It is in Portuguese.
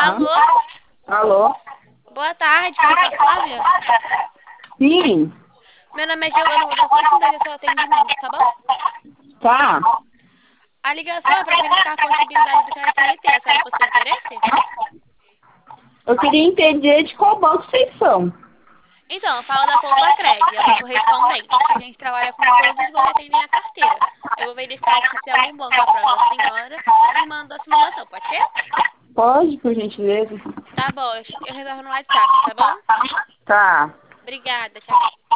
Alô? Alô? Boa tarde, fala com a Flávia? Sim, Meu nome é Giovana, vou dar só um dia seu atendimento, tá bom? tá. A ligação é pra verificar a possibilidade do Credit. A senhora possui interesse? Eu queria entender de qual banco vocês são. Então, eu falo da Poupa-Cred, é uma correspondente. A gente trabalha com todos os bancos que atendem a carteira. Eu vou verificar aqui se algum banco aprova a senhora e mando a simulação, pode ser? Pode, por gentileza? Tá bom, eu reservo no WhatsApp, tá bom? Tá. Obrigada, tchau.